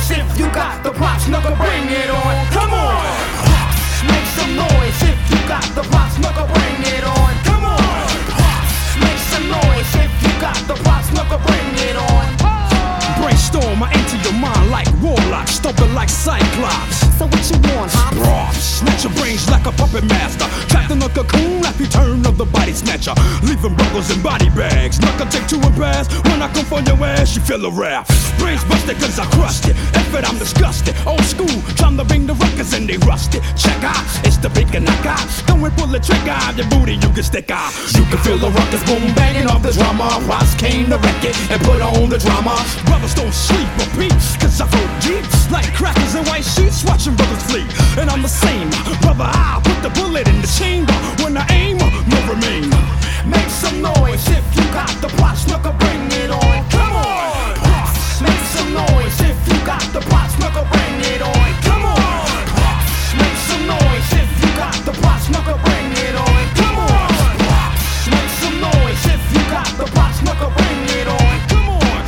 noise if you got the pop, snuggle, bring it on. Come on. Make some noise if you got the pop, snuggle, bring it on. Come on. Make some noise if you got the pop, snuggle, bring it on. Brainstorm, I enter your mind like warlock, stomping like Cyclops. So what you want, huh? Raw, snatch your brains like a puppet master, trapped in a cocoon like return of the body snatcher, leaving burgers in body bags. Not gonna take two and pass. When I come for your ass, you feel a rap. Brains busted cause I crushed it. F it, I'm disgusted. Old school, trying to bring the records and they rusted. Check out, it's the big knock out. Don't pull the trigger out your booty, you can stick out. You can feel the ruckus boom banging off the drama. Ross came to wreck it and put on the drama. Brothers don't sleep or peep, cause I float deep like crackers in white sheets, watching brothers flee. And I'm the same, brother, I'll put the bullet in the chamber. When I aim, no remain. Make some noise if you got the plot, snuggle, bring it on. Come on. Make some noise if you got the plot, snuggle, bring it on. Come on. Make some noise if you got the plot, snuggle, bring it on. Come on. Make some noise if you got the plot, snuggle, bring it on. Come on.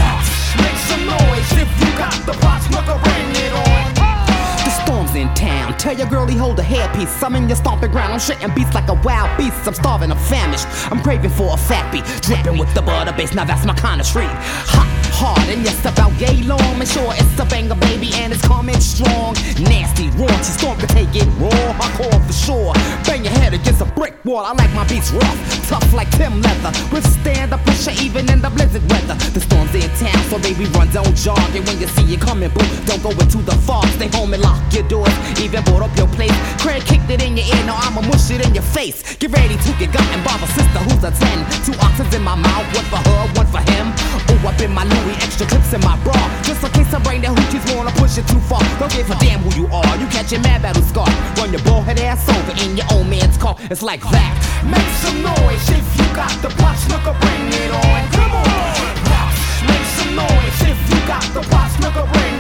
Make some noise if you got the plot, snuggle, bring it on. The storm's in town. Tell your girlie hold a hairpiece. I'm in your stomping ground. I'm shitting beats like a wild beast. I'm starving, I'm famished. I'm craving for a fat beat, dripping with the butter base. Now that's my kind of treat. Hot, hard, and yes, about yay long. Make sure it's a banger, baby, and it's coming strong. Nasty, raunchy, storm can take it raw. Hardcore for sure. Bang your head against a brick wall. I like my beats rough, tough like Tim Leather. Withstand the pressure even in the blizzard weather. The storm's in town, so baby, run, don't jog. And when you see it coming, boo, don't go into the fog. Stay home and lock your doors. Even board up your plate. Craig kicked it in your ear, now I'ma mush it in your face. Get ready to get got and bother sister who's a 10. 2 oxes in my mouth, one for her, one for him. Oh, up in my Louis, extra clips in my bra. Just in case I bring the hoochies wanna push it too far. Don't give a damn who you are, you catch your mad battle scar. Run your bald head ass over in your old man's car. It's like that. Make some noise if you got the plot, snuggle, bring it on. Come on. Make some noise if you got the plot, snuggle, bring